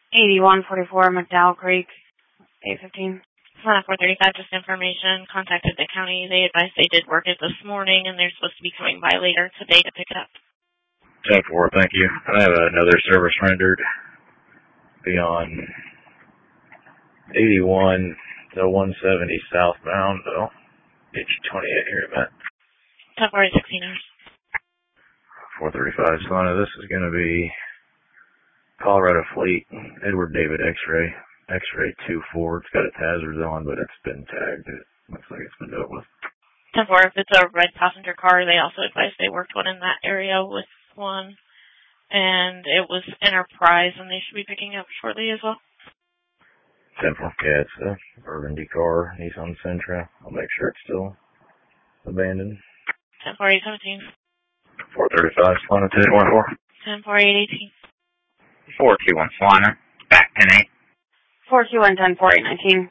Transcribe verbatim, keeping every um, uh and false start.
eighty-one forty-four McDowell Creek, eight fifteen. One four thirty-five, just information. Contacted the county. They advised they did work it this morning, and they're supposed to be coming by later today to pick it up. ten four, thank you. I have another service rendered beyond eighty-one to one seventy southbound. Oh, H twenty-eight here, Matt. ten four, sixteen hours. four thirty-five, Solana. This is going to be Colorado Fleet, Edward David X-ray. X-ray two four. It's got its hazards on, but it's been tagged. It looks like it's been dealt with. ten four, if it's a red passenger car, they also advised they worked one in that area with one. And it was Enterprise, and they should be picking up shortly as well. ten four, yeah, it's a Burgundy car, Nissan Sentra. I'll make sure it's still abandoned. ten four, eight seventeen. four thirty-five, Solana, ten one four. ten four, eight eighteen. four two one, Solana, back ten eight. four two one ten four eight nineteen.